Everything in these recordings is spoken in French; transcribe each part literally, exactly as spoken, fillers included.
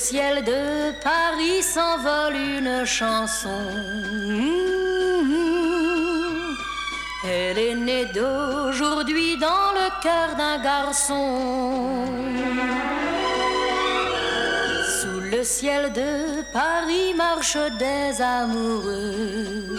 ciel de Paris s'envole une chanson. Elle est née d'aujourd'hui dans le cœur d'un garçon. Sous le ciel de Paris marchent des amoureux.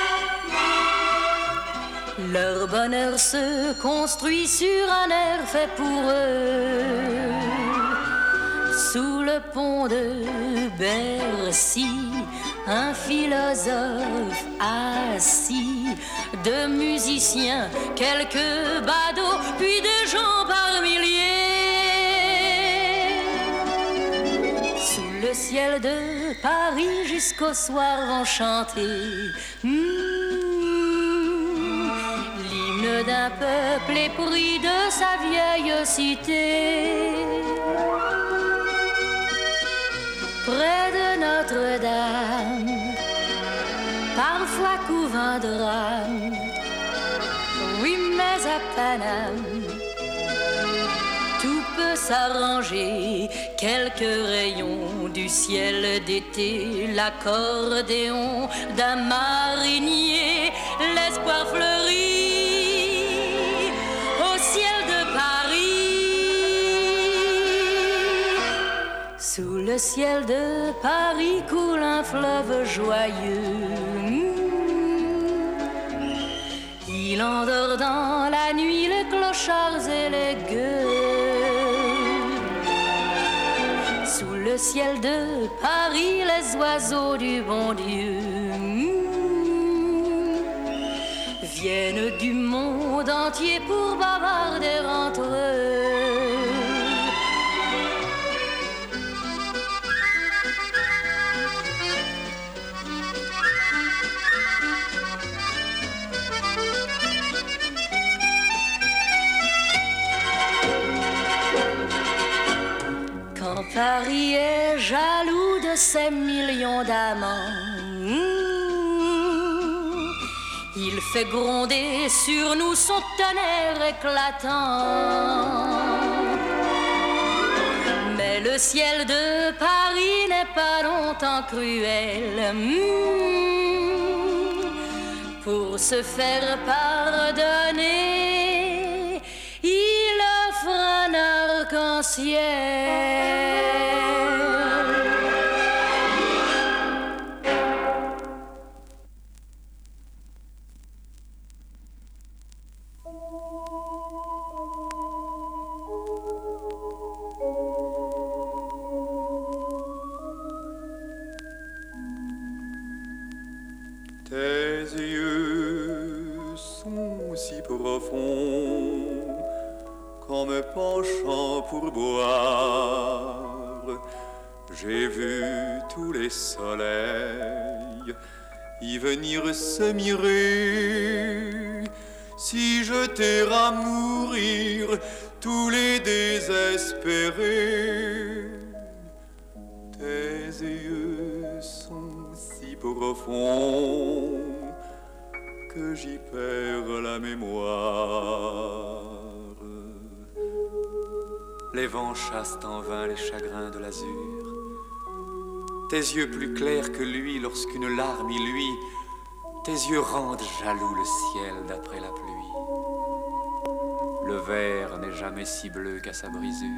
Leur bonheur se construit sur un air fait pour eux. Sous le pont de Bercy, un philosophe assis, deux musiciens, quelques badauds, puis des gens par milliers. Sous le ciel de Paris jusqu'au soir vont chanter mmh, l'hymne d'un peuple épris de sa vieille cité. Près de Notre-Dame, parfois couvre un drame. Oui, mais à Paname, tout peut s'arranger. Quelques rayons du ciel d'été, l'accordéon d'un marinier, l'espoir fleurit au ciel de Paris. Sous le ciel de Paris coule un fleuve joyeux. Il endort dans la nuit les clochards et les gueux. Sous le ciel de Paris, les oiseaux du bon Dieu viennent du monde entier pour bavarder entre eux. Paris est jaloux de ses millions d'amants. Il fait gronder sur nous son tonnerre éclatant. Mais le ciel de Paris n'est pas longtemps cruel. Pour se faire pardonner, il offre un arc-en-ciel. Tes yeux sont si profonds qu'en me penchant pour boire, j'ai vu tous les soleils y venir se mirer, si jeter à mourir tous les désespérés. Tes yeux sont si profonds que j'y perds la mémoire. Les vents chassent en vain les chagrins de l'azur. Tes yeux plus clairs que lui lorsqu'une larme y luit, tes yeux rendent jaloux le ciel d'après la pluie. Le verre n'est jamais si bleu qu'à sa brisure.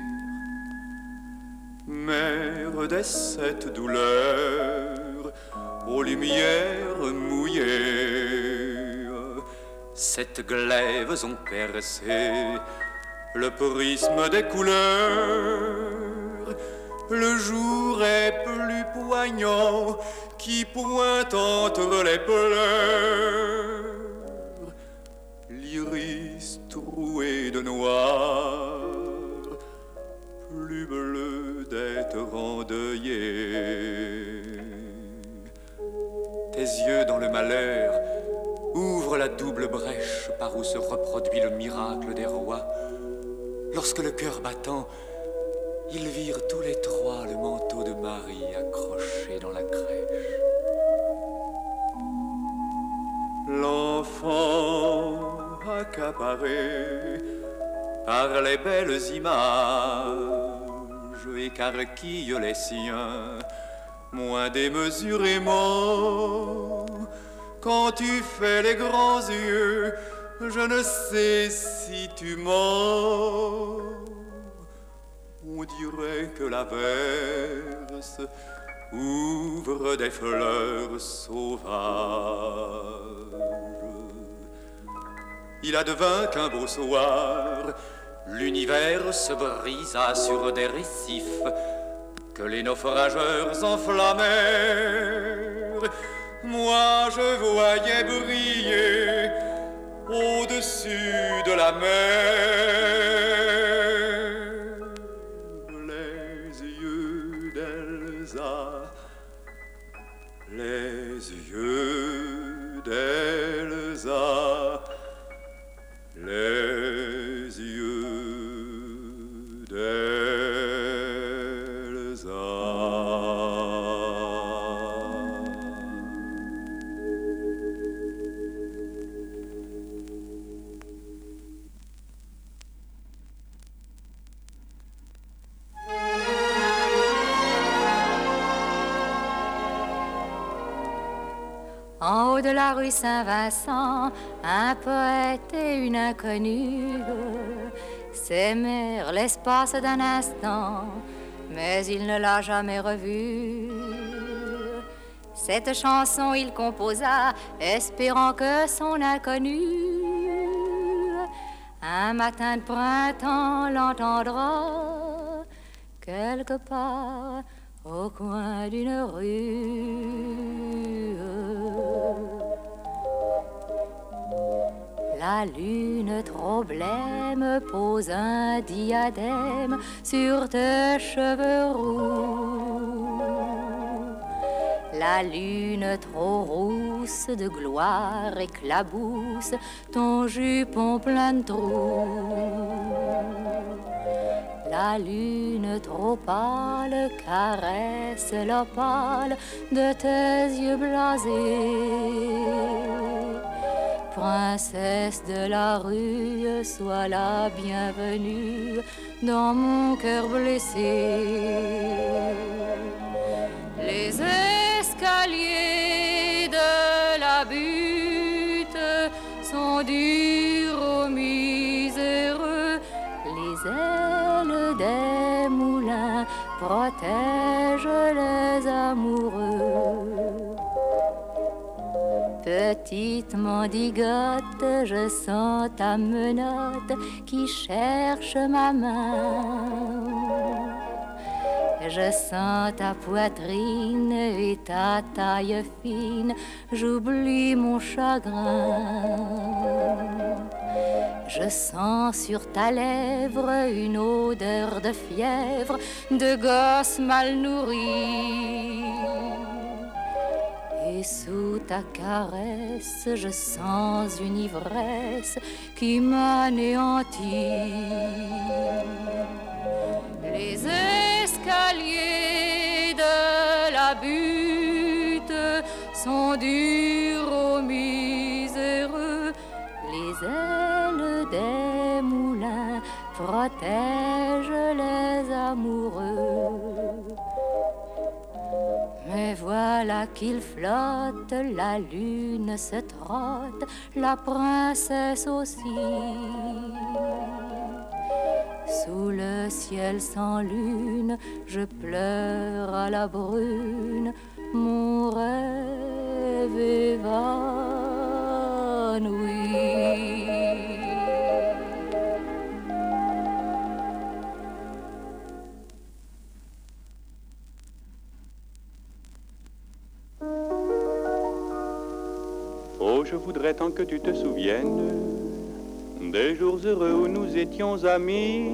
Mère des sept douleurs, aux lumières mouillées, sept glaives ont percé le prisme des couleurs. Le jour est plus poignant qui pointe entre les pleurs. L'iris troué de noir, plus bleu d'être endeuillé. Tes yeux dans le malheur ouvrent la double brèche par où se reproduit le miracle des rois. Lorsque le cœur battant, ils virent tous les trois le manteau de Marie accroché dans la crèche. L'enfant accaparé par les belles images anges écarquillent les siens, moins démesurément. Quand tu fais les grands yeux, je ne sais si tu mens. On dirait que la verse ouvre des fleurs sauvages. Il advint qu'un beau soir, l'univers se brisa sur des récifs que les naufrageurs enflammèrent. Moi je voyais briller au-dessus de la mer les yeux d'Elsa, les yeux d'Elsa, les yeux d'Elsa. En haut de la rue Saint-Vincent, un poète et une inconnue s'aimèrent l'espace d'un instant, mais il ne l'a jamais revue. Cette chanson il composa, espérant que son inconnu, un matin de printemps, l'entendra quelque part au coin d'une rue. La lune trop blême pose un diadème sur tes cheveux roux. La lune trop rousse de gloire éclabousse ton jupon plein de trous. La lune trop pâle caresse l'opale de tes yeux blasés. Princesse de la rue, sois la bienvenue dans mon cœur blessé. Les escaliers de la butte sont durs aux miséreux. Les ailes des moulins protègent les amoureux. Petite mendigote, je sens ta menotte qui cherche ma main. Je sens ta poitrine et ta taille fine, j'oublie mon chagrin. Je sens sur ta lèvre une odeur de fièvre, de gosse mal nourri. Et sous ta caresse, je sens une ivresse qui m'anéantit. Les escaliers de la butte sont durs aux miséreux. Les ailes des moulins protègent les amoureux. Mais voilà qu'il flotte, la lune se trotte, la princesse aussi. Sous le ciel sans lune, je pleure à la brune, mon rêve évanoui. Oh, je voudrais tant que tu te souviennes des jours heureux où nous étions amis.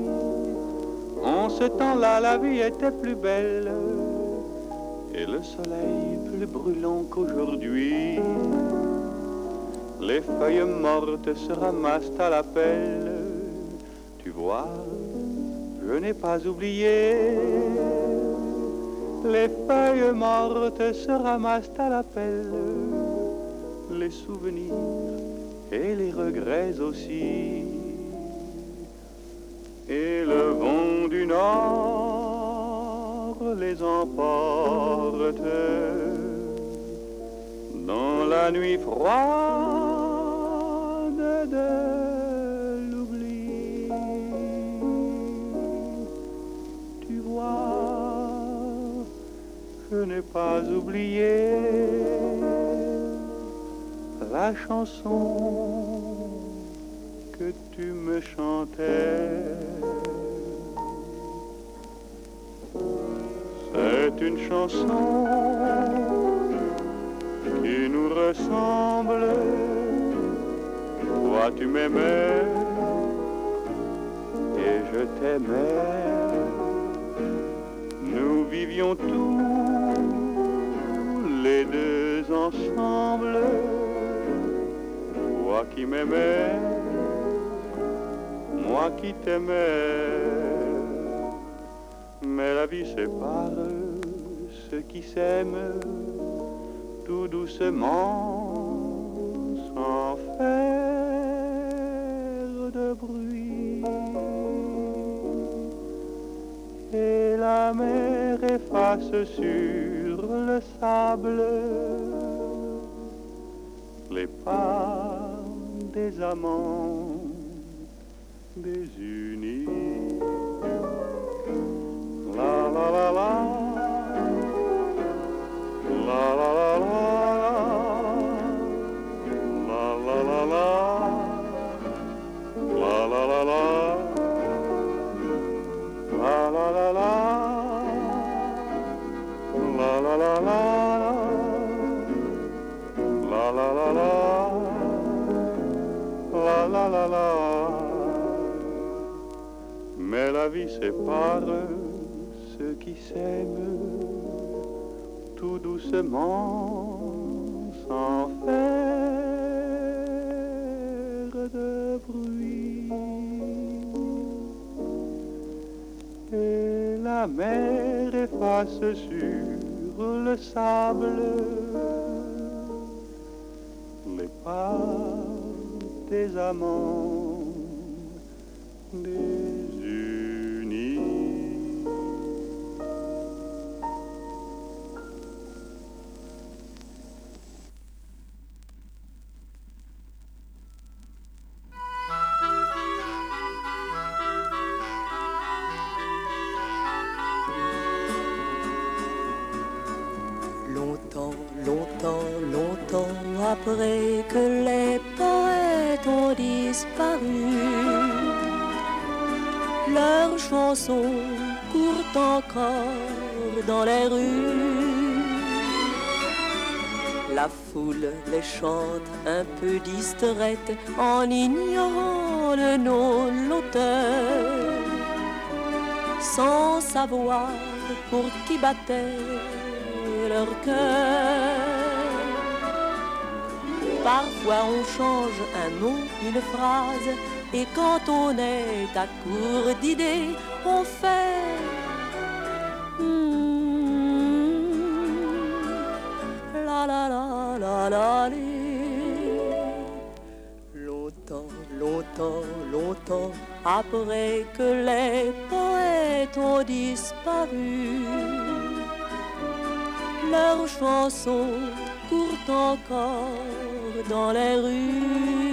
En ce temps-là, la vie était plus belle et le soleil plus brûlant qu'aujourd'hui. Les feuilles mortes se ramassent à la pelle. Tu vois, je n'ai pas oublié. Les feuilles mortes se ramassent à la pelle. Les souvenirs et les regrets aussi. et le vent du nord les emporte dans la nuit froide de l'oubli. Tu vois, je n'ai pas oublié la chanson que tu me chantais. C'est une chanson qui nous ressemble. Toi tu m'aimais et je t'aimais. Nous vivions tous les deux ensemble. Toi qui m'aimais, moi qui t'aimais. Mais la vie sépare ceux qui s'aiment tout doucement, sans faire de bruit. Et la mer efface sur le sable les pas des amants désunis. La la la la, la la la la, la la la la, la la la la, la la la la, la la la la, la la la la, la la la la. Mais la vie sépare ceux qui s'aiment tout doucement, sans faire de bruit. Et la mer efface sur le sable les pas des amants désunis. Longtemps, longtemps, longtemps après que les poètes ont disparu, leurs chansons courent encore dans les rues. La foule les chante un peu distraite en ignorant le nom, l'auteur, sans savoir pour qui battait leur cœur. Parfois on change un mot, une phrase, et quand on est à court d'idées, on fait hmm, la la la la la li. Longtemps, longtemps, longtemps après que les poètes ont disparu, leurs chansons courent encore dans les rues.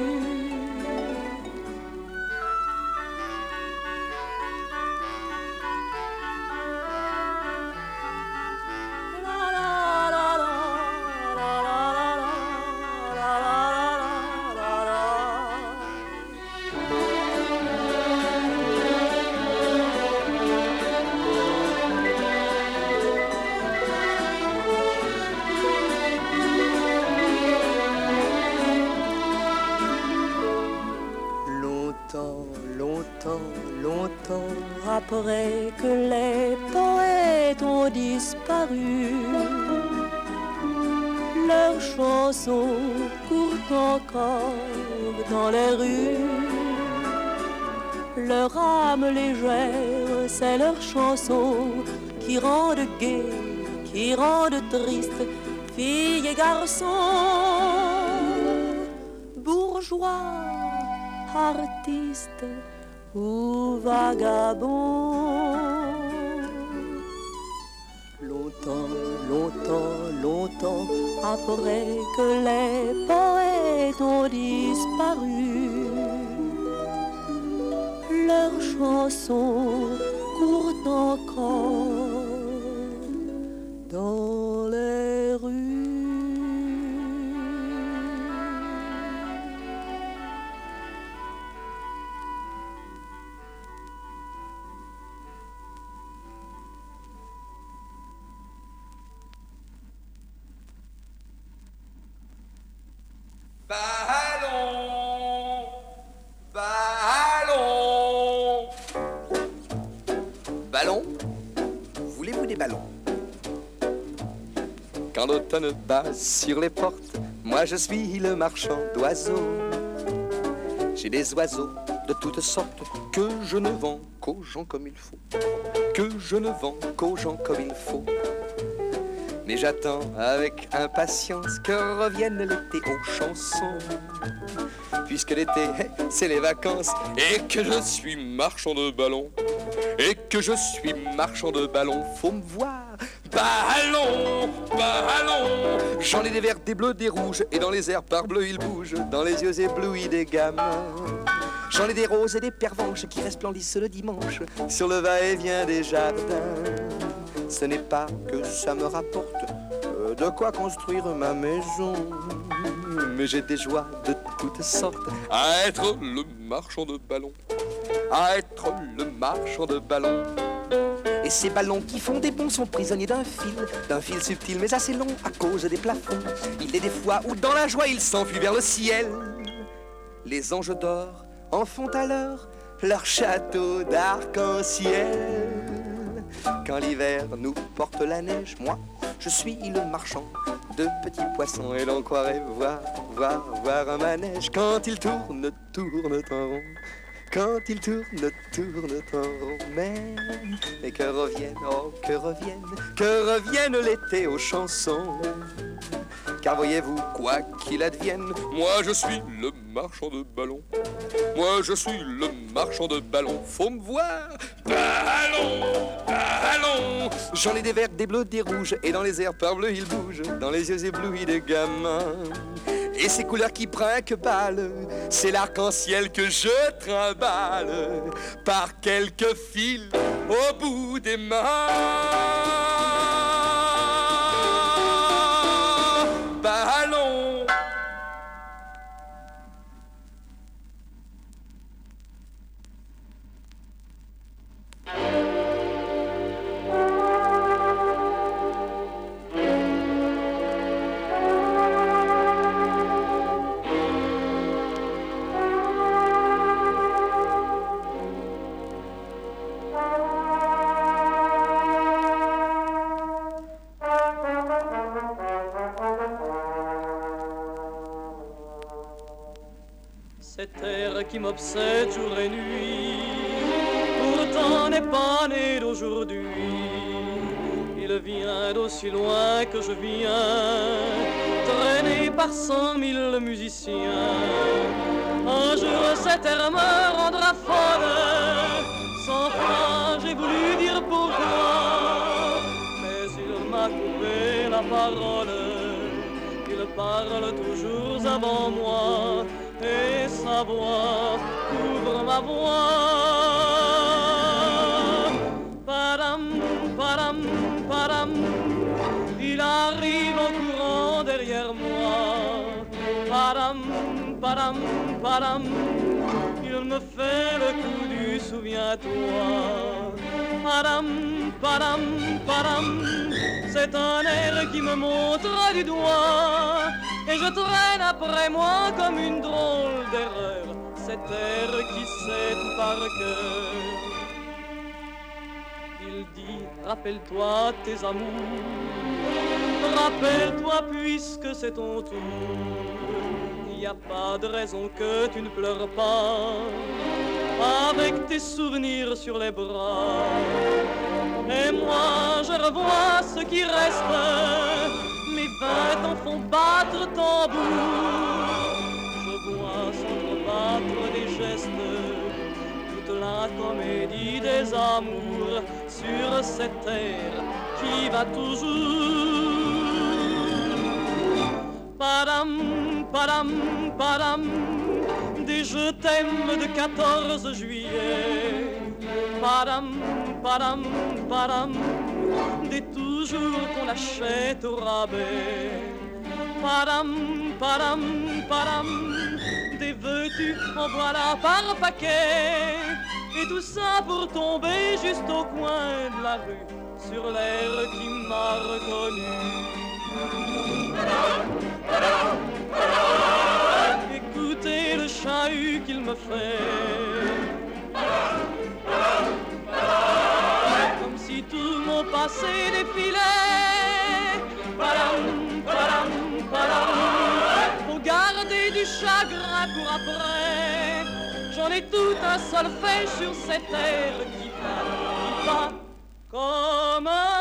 Longtemps après que les poètes ont disparu, leurs chansons courent encore dans les rues. Leur âme légère, c'est leur chanson qui rendent gai, qui rendent triste, filles et garçons, bourgeois, artistes ou vagabond. Longtemps, longtemps, longtemps après que les poètes ont disparu, leurs chansons courent encore dans les rues. Ballon, ballon, ballon, voulez-vous des ballons? Quand l'automne bat sur les portes, moi je suis le marchand d'oiseaux. J'ai des oiseaux de toutes sortes que je ne vends qu'aux gens comme il faut, que je ne vends qu'aux gens comme il faut. Mais j'attends avec impatience que revienne l'été aux chansons, puisque l'été, c'est les vacances, et que je suis marchand de ballons, et que je suis marchand de ballons. Faut me voir, ballon, ballon. J'en ai des verts, des bleus, des rouges, et dans les airs par bleu ils bougent, dans les yeux éblouis des gamins. J'en ai des roses et des pervenches qui resplendissent le dimanche sur le va-et-vient des jardins. Ce n'est pas que ça me rapporte euh, de quoi construire ma maison, mais j'ai des joies de toutes sortes à être le marchand de ballons, à être le marchand de ballons. Et ces ballons qui font des bonds sont prisonniers d'un fil, d'un fil subtil mais assez long à cause des plafonds. Il est des fois où dans la joie ils s'enfuient vers le ciel. Les anges d'or en font alors leur château d'arc-en-ciel. Quand l'hiver nous porte la neige, moi, je suis le marchand de petits poissons. Et l'on croirait voir, voir, voir un manège quand il tourne, tourne en rond. Quand il tourne, tourne en rond. Mais, mais que revienne, oh, que revienne, que revienne l'été aux chansons. Car voyez-vous, quoi qu'il advienne, moi je suis le marchand de ballons. Moi je suis le marchand de ballons. Faut me voir, ballon, ballon. J'en ai des verts, des bleus, des rouges, et dans les airs par bleu ils bougent, dans les yeux éblouis des gamins. Et ces couleurs qui brinquent-ballent, c'est l'arc-en-ciel que je trimballe par quelques fils au bout des mains. Ballon. Cet air qui m'obsède jour et nuit, pourtant n'est pas né d'aujourd'hui. Il vient d'aussi loin que je viens, traîné par cent mille musiciens. Un jour cet air me rendra folle, sans fin j'ai voulu dire pourquoi, mais il m'a coupé la parole. Il parle toujours avant moi, et sa voix couvre ma voix. Padam, padam, padam, il arrive en courant derrière moi. Padam, padam, padam, il me fait le coup du souviens-toi. Padam, padam, padam, c'est un air qui me montre du doigt, et je traîne après moi comme une drôle d'erreur cet air qui sait tout par cœur. Il dit, rappelle-toi tes amours, rappelle-toi puisque c'est ton tour. Il n'y a pas de raison que tu ne pleures pas avec tes souvenirs sur les bras. Et moi je revois ce qui reste, mes vingt ans font battre tambour. Je vois s'entrebattre des gestes, toute la comédie des amours sur cette terre qui va toujours. Padam, padam, padam, des je t'aime de quatorze juillet. Padam, padam, padam, des toujours qu'on achète au rabais. Padam, padam, padam, des veux-tu, en voilà par paquet. Et tout ça pour tomber juste au coin de la rue, sur l'air qui m'a reconnu. Écoutez le chahut qu'il me fait, comme si tout mon passé défilait. Padam, padam, padam, faut garder du chagrin pour après. J'en ai tout un solfège sur cette terre qui va, qui va comme un